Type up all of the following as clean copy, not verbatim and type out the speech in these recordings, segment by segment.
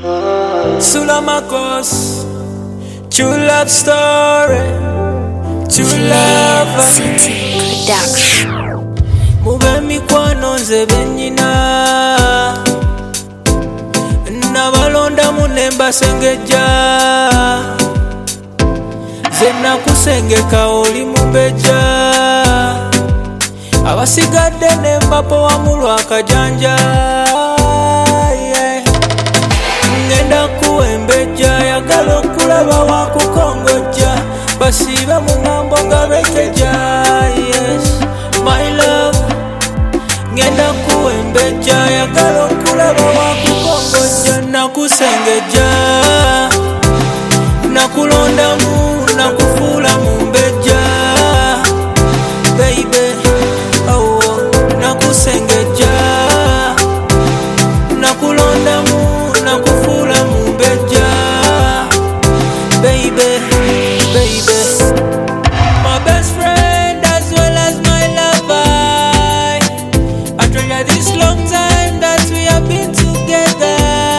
Sulamakos, true love story, true love. City Production. Mube mikwano nze bennyina nabalonda munemba sengejja ze nakusengeka oli mubejja abasigadde nembapo wamulwa akajanja ngenda kuwembejja yagala okulaba wakukongojja basiibe mu ŋŋambo nga bekeja. Yes, my love, ngenda kuwembejja yagala okulaba wakukongojja nakusengejja nakulondamu nakufuula mu mbejja baby. Oh, nakusengejja nakulondamu nakufuula mu mbejja baby, baby. My best friend as well as my lover, I treasure this long time that we have been together.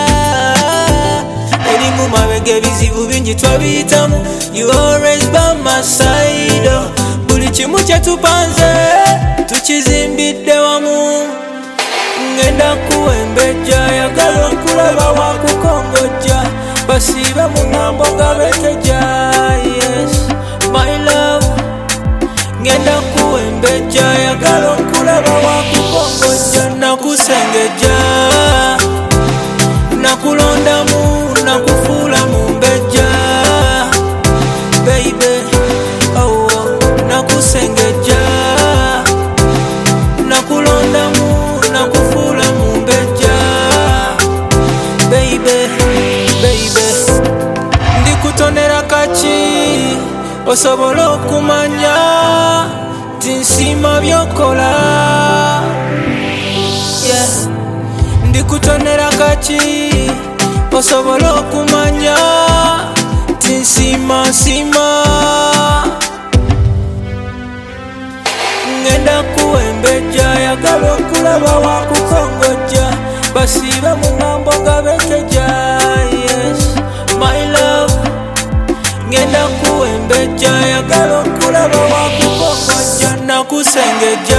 Erimu mabega ebizibu bingi twabiyitamu, you always by my side. Buli kimu kye tupanze tukizimbidde wamu. Ngenda kuwembejja yagala okulaba wakukongojja basiibe mu ŋŋambo nga bekeja. Yes, my love, ngenda kuwembejja yagala okulaba wakukongojja nakusengejja nakulondamu nakufuula mu mbejja baby. Oh, nakusengejja nakulondamu nakufuula mu mbejja baby, baby. Ndikutonera kaki osobola okumanya ti nsiima byokola. Yeah, ndikutonera kaki osobola okumanya ti nsiima nsiima. Ngenda kuwembejja yagala okulaba wakukongojja basiibe mu ŋŋambo nga bekeja. Yes, my love, ngenda kuwembejja yagala okulaba wakukongojja nakusengejja